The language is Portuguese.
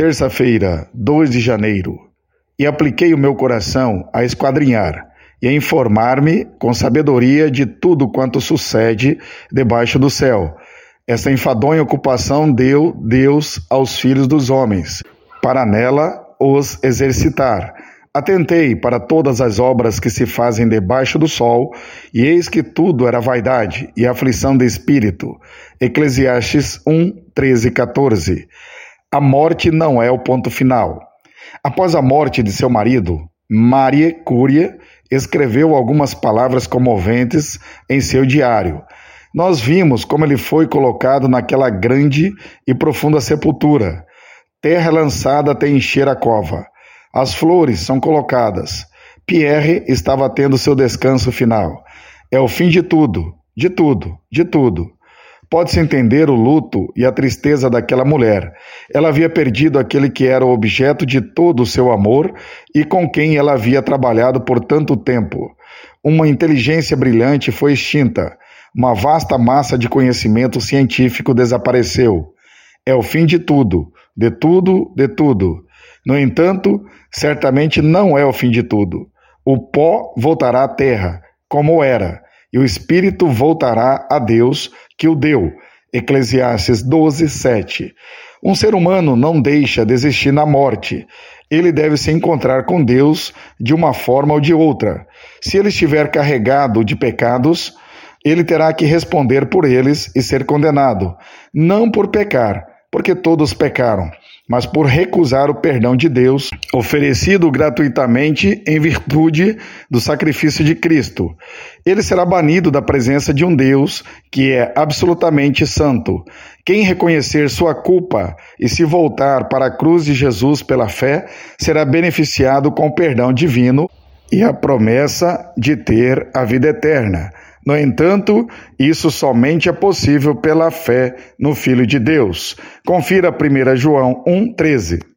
terça-feira, 2 de janeiro, e apliquei o meu coração a esquadrinhar e a informar-me com sabedoria de tudo quanto sucede debaixo do céu. Essa enfadonha ocupação deu Deus aos filhos dos homens, para nela os exercitar. Atentei para todas as obras que se fazem debaixo do sol, e eis que tudo era vaidade e aflição de espírito. Eclesiastes 1, 13 e 14. A morte não é o ponto final. Após a morte de seu marido, Marie Curie escreveu algumas palavras comoventes em seu diário. Nós vimos como ele foi colocado naquela grande e profunda sepultura. Terra lançada até encher a cova. As flores são colocadas. Pierre estava tendo seu descanso final. É o fim de tudo, de tudo, de tudo. Pode-se entender o luto e a tristeza daquela mulher. Ela havia perdido aquele que era o objeto de todo o seu amor e com quem ela havia trabalhado por tanto tempo. Uma inteligência brilhante foi extinta. Uma vasta massa de conhecimento científico desapareceu. É o fim de tudo, de tudo, de tudo. No entanto, certamente não é o fim de tudo. O pó voltará à terra, como era, e o espírito voltará a Deus, que o deu. Eclesiastes 12, 7. Um ser humano não deixa de existir na morte. Ele deve se encontrar com Deus de uma forma ou de outra. Se ele estiver carregado de pecados, ele terá que responder por eles e ser condenado, não por pecar, porque todos pecaram, mas por recusar o perdão de Deus, oferecido gratuitamente em virtude do sacrifício de Cristo. Ele será banido da presença de um Deus que é absolutamente santo. Quem reconhecer sua culpa e se voltar para a cruz de Jesus pela fé, será beneficiado com o perdão divino e a promessa de ter a vida eterna. No entanto, isso somente é possível pela fé no Filho de Deus. Confira 1 João 1,13.